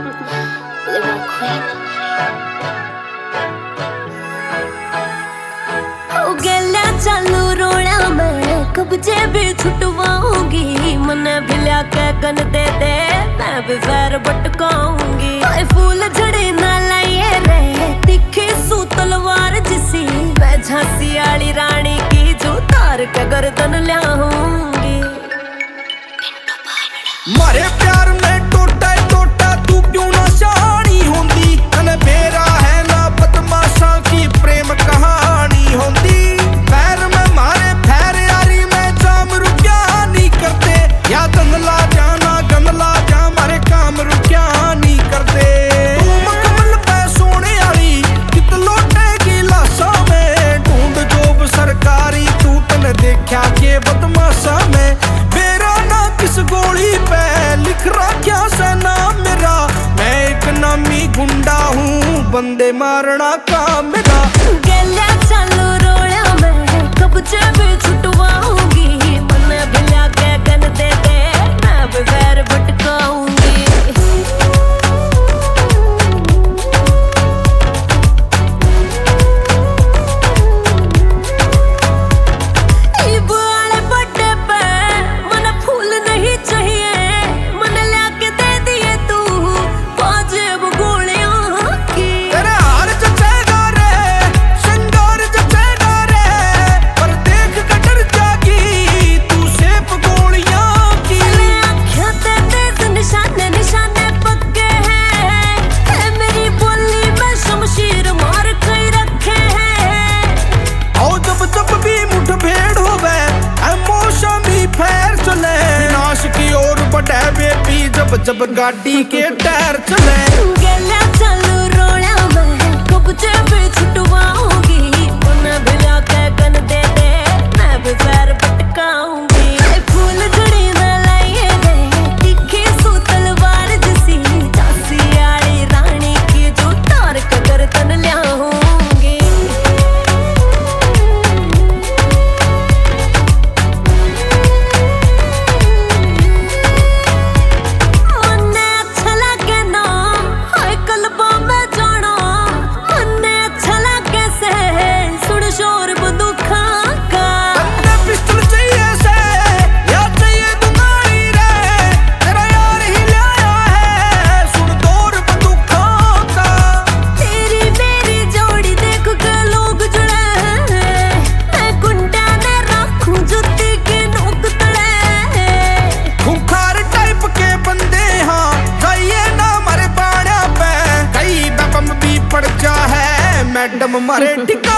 चालू रोड़ा मैं कब जेबी छुटवाऊंगी। मने भी लिया गन दे दे मैं भी फैर बटकाऊंगी। फूल झड़े ना लाइए रे तिखी सू तलवार जिसी मैं झांसी वाली रानी की जो तार के गर्दन ल्याऊंगी। मारे प्यार में टोटा टोटा तू क्यों ना शानी होंदी। अन मेरा है ना बदमाशा की प्रेम कहानी होंदी। पैर में मारे फैर यारी में जाम रुकिया नहीं करते। या गंदला जाना गंदला जा मारे काम रुकिया नहीं करते। तू मखमल पे सोने वाली कित लोटेगी लाशा में। ढूंढ जोब सरकारी तू तन देखा के बदमाशा में। मेरा ना किस गोली पे लिख रखा से नाम मेरा। मैं एक नामी गुंडा हूँ बंदे मारना काम मेरा। गलिया चालू रोया मैं कब जेबी छुटवाऊंगी। मने भी लिया गन दे दे मैं भी फैर बटकाऊंगी। जब गाड़ी के टायर चले गलिया चालू रोड़ा मैं कब जेबी छुटवाऊंगी। मने भी लिया गन दे दे मैं भी फैर बटकाऊंगी। फूल झड़ी ना लाइए रे तिखी सू तलवार जिसी झांसी वाली रानी की जो तार के गर्दन ल्याऊंगी। मैडम मारे